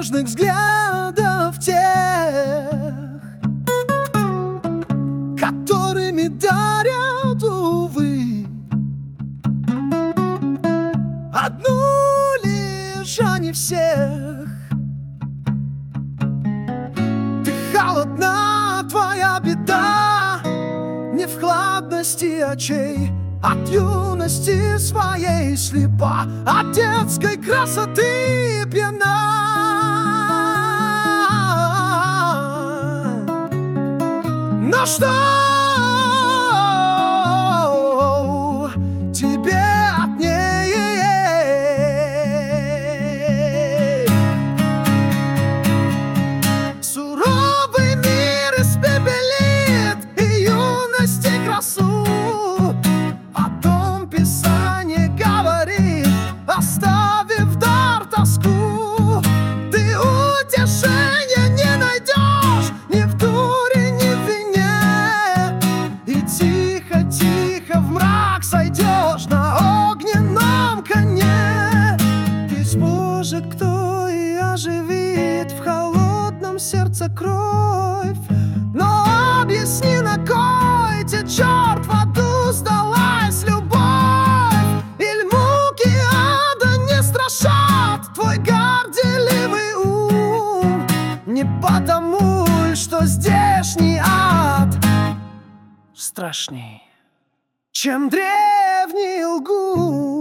нежных взглядов тех, которыми дарят, увы, одну лишь, а не всех. Ты холодна, твоя беда не в хладности очей, от юности своей слепа, от детской красоты пьяна. Но что тебе от ней? Суровый мир испепелит и юность, и красу. О том Писание говорит, оставив дар тоску. Ты утешения не найдешь ни в дуре, ни в вине, и тихо-тихо в мрак сойдешь на огненном коне. Есть Боже, кто и оживит в холодном сердце кровь. Но объясни, на кой течет в аду сдалась любовь? Иль муки ада не страшат твой горделивый ум? Не потому ль, что здешний ад страшней, чем древний лгун.